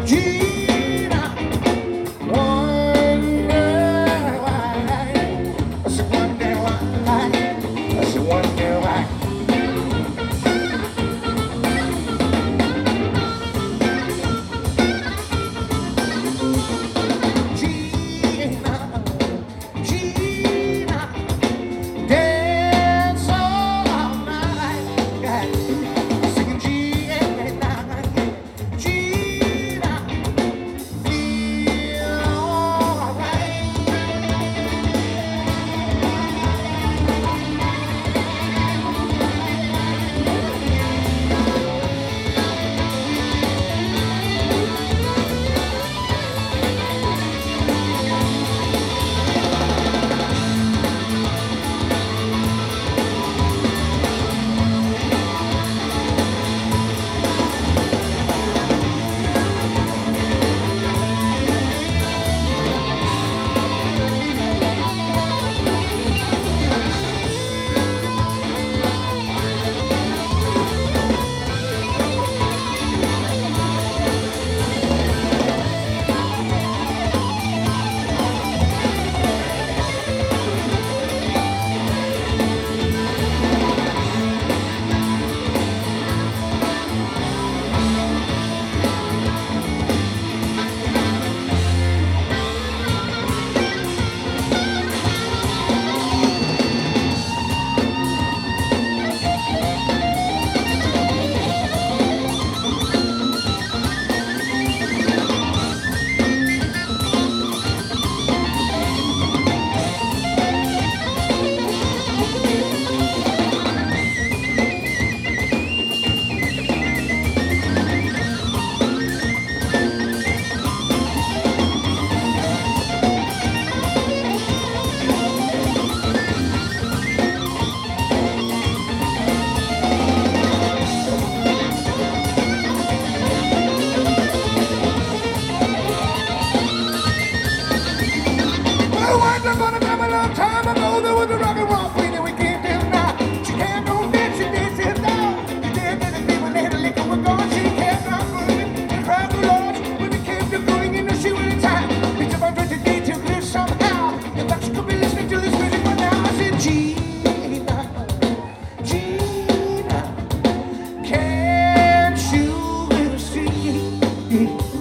Gina, wonder why. I said, wonder why. I said, wonder why. Gina, Gina, dance all night. Singing Gina, Gina, feel alright. Once upon a time, a long time ago, there was a rock and roll queen and we can't do now. She can't go dance, she dances now. She danced to the people, they had a liquor was gone. She kept on moving and cried for Lord. When it came to going in, she was in time. It's about to day to live somehow. In fact, she could be listening to this music right now. I said, Gina, Gina, can't you see?